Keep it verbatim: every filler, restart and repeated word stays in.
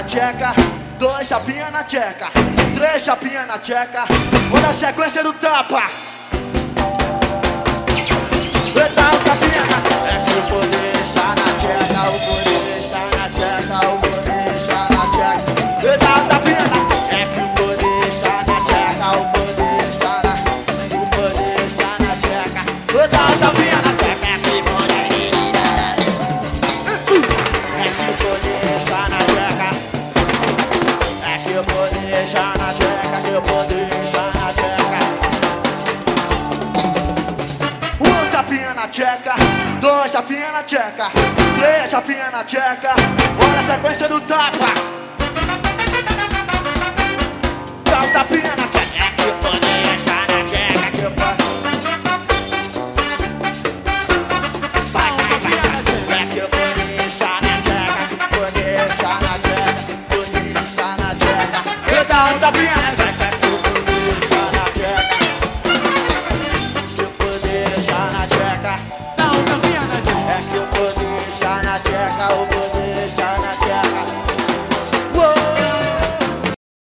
na tcheca, dois chapinha na tcheca, três chapinha na tcheca, olha a sequência do tapa. Dá um tapinha na tcheca, é que o poder está na tcheca, o poder está na tcheca, o poder está na tcheca. Dá um tapinha na tcheca, é que o poder está na tcheca, o poder está na, o poder está na tcheca. Dá um tapinha na tcheca, é que o poder está na tcheca, é que o poder está na tcheca, que o poder está na tcheca. Um tapinha na tcheca, dois tapinha na tcheca, três tapinha na tcheca, olha a sequência do tapa.